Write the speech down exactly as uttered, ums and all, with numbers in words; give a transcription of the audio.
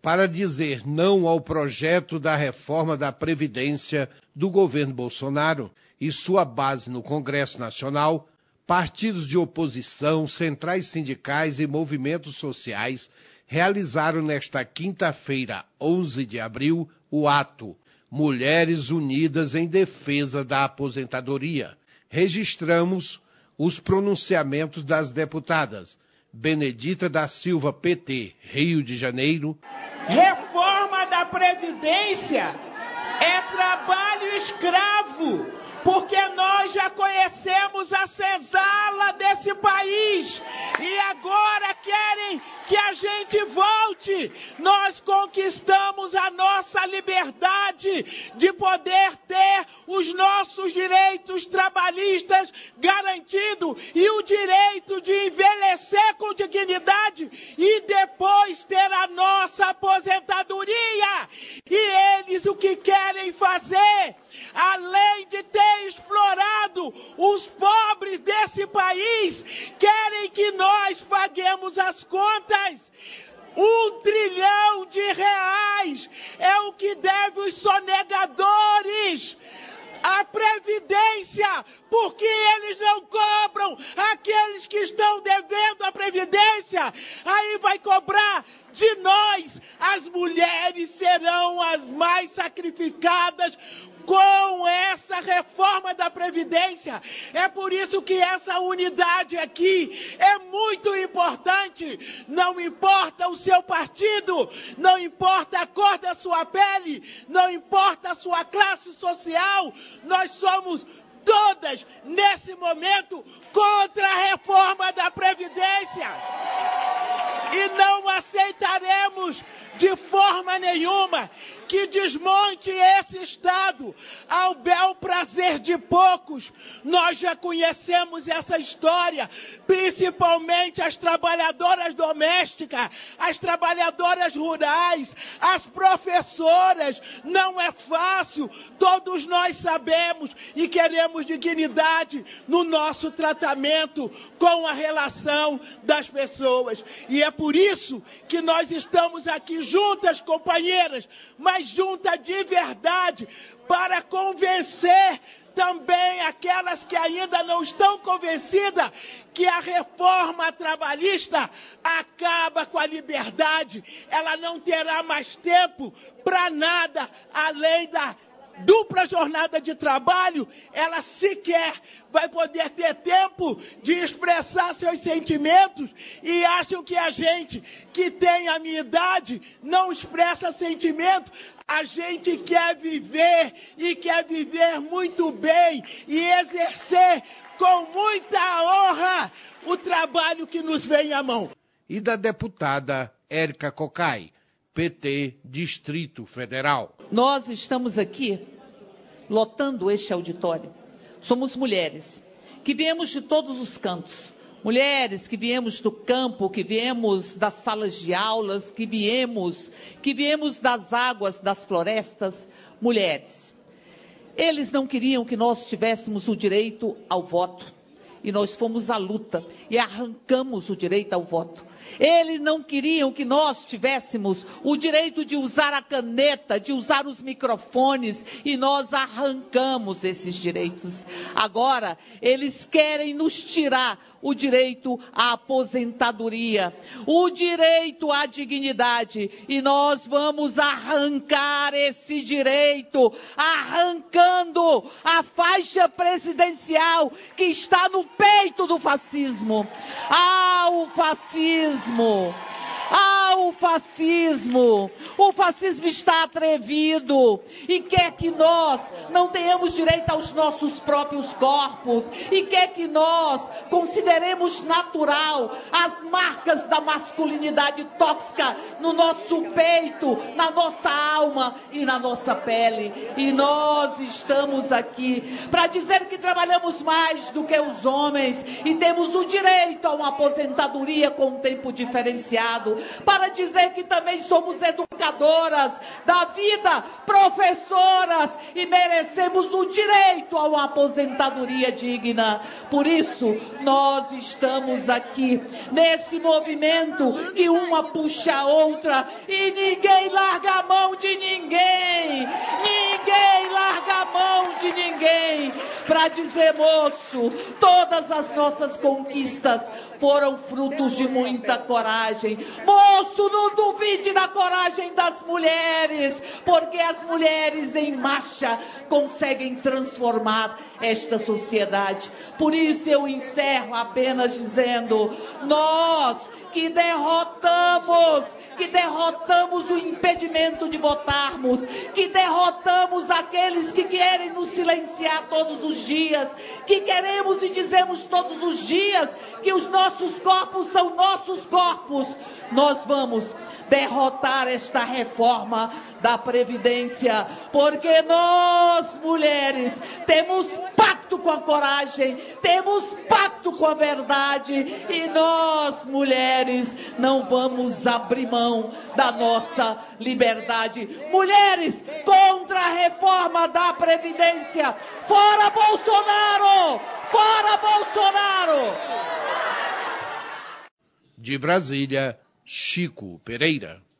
para dizer não ao projeto da reforma da Previdência do governo Bolsonaro e sua base no Congresso Nacional, partidos de oposição, centrais sindicais e movimentos sociais realizaram nesta quinta-feira, onze de abril, o ato Mulheres Unidas em Defesa da Aposentadoria. Registramos os pronunciamentos das deputadas Benedita da Silva, P T, Rio de Janeiro. Reforma da Previdência é trabalho escravo, porque nós já conhecemos a senzala desse país e agora querem que a gente volte. Nós conquistamos a nossa liberdade de poder ter os nossos direitos trabalhistas garantidos e o direito de envelhecer com dignidade e depois ter a nossa aposentadoria. E eles o que querem fazer, além de ter explorado os pobres desse país, querem que nós paguemos as contas. Um trilhão de reais é o que deve os sonegadores à Previdência, porque eles não cobram aqueles que estão devendo a Previdência. Aí vai cobrar de nós. As mulheres serão as mais sacrificadas com essa reforma da Previdência. É por isso que essa unidade aqui é muito importante. Não importa o seu partido, não importa a cor da sua pele, não importa a sua classe social, nós somos todas, nesse momento, contra a reforma da Previdência. E não aceitaremos de forma nenhuma que desmonte esse Estado ao bel prazer de poucos. Nós já conhecemos essa história, principalmente as trabalhadoras domésticas, as trabalhadoras rurais, as professoras. Não é fácil, todos nós sabemos e queremos dignidade no nosso tratamento com a relação das pessoas. E é por isso que nós estamos aqui juntas, companheiras, mas juntas de verdade, para convencer também aquelas que ainda não estão convencidas que a reforma trabalhista acaba com a liberdade. Ela não terá mais tempo para nada além da dupla jornada de trabalho. Ela sequer vai poder ter tempo de expressar seus sentimentos, e acham que a gente que tem a minha idade não expressa sentimento. A gente quer viver e quer viver muito bem e exercer com muita honra o trabalho que nos vem à mão. E da deputada Érica Cocai, P T, Distrito Federal. Nós estamos aqui lotando este auditório. Somos mulheres que viemos de todos os cantos. Mulheres que viemos do campo, que viemos das salas de aulas, que viemos, que viemos das águas, das florestas. Mulheres. Eles não queriam que nós tivéssemos o direito ao voto. E nós fomos à luta e arrancamos o direito ao voto. Eles não queriam que nós tivéssemos o direito de usar a caneta, de usar os microfones, e nós arrancamos esses direitos. Agora, eles querem nos tirar o direito à aposentadoria, o direito à dignidade, e nós vamos arrancar esse direito, arrancando a faixa presidencial que está no peito do fascismo. Ah, o fascismo! Ah, o fascismo! O fascismo está atrevido e quer que nós não tenhamos direito aos nossos próprios corpos e quer que nós consideremos natural as marcas da masculinidade tóxica no nosso peito, na nossa alma e na nossa pele. E nós estamos aqui para dizer que trabalhamos mais do que os homens e temos o direito a uma aposentadoria com tempo diferenciado. para dizer que também somos educadoras da vida, professoras e merecemos o direito a uma aposentadoria digna. Por isso, nós estamos aqui nesse movimento que uma puxa a outra e ninguém larga a mão de ninguém. Ninguém larga a mão de ninguém para dizer, moço, todas as nossas conquistas foram frutos de muita coragem. Moço, não duvide da coragem das mulheres, porque as mulheres em marcha conseguem transformar esta sociedade. Por isso eu encerro apenas dizendo, nós que derrotamos, que derrotamos o impedimento de votarmos, que derrotamos aqueles que querem nos silenciar todos os dias, que queremos e dizemos todos os dias que os nossos corpos são nossos corpos. Nós vamos derrotar esta reforma da Previdência, porque nós, mulheres, temos pacto com a coragem, temos pacto com a verdade, e nós, mulheres, não vamos abrir mão da nossa liberdade. Mulheres contra a reforma da Previdência, fora Bolsonaro! Fora Bolsonaro! De Brasília, Chico Pereira.